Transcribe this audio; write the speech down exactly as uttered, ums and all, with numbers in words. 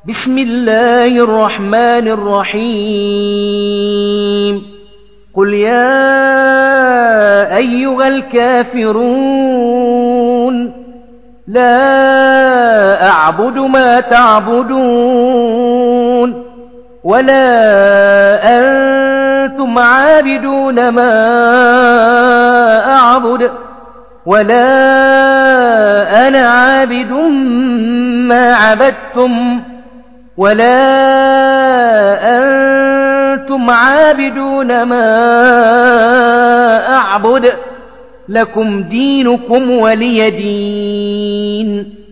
بسم الله الرحمن الرحيم قل يا أيها الكافرون لا أعبد ما تعبدون ولا أنتم عابدون ما أعبد ولا أنا عابد ما عبدتم ولا أنتم عابدون ما أعبد لكم دينكم ولي دين.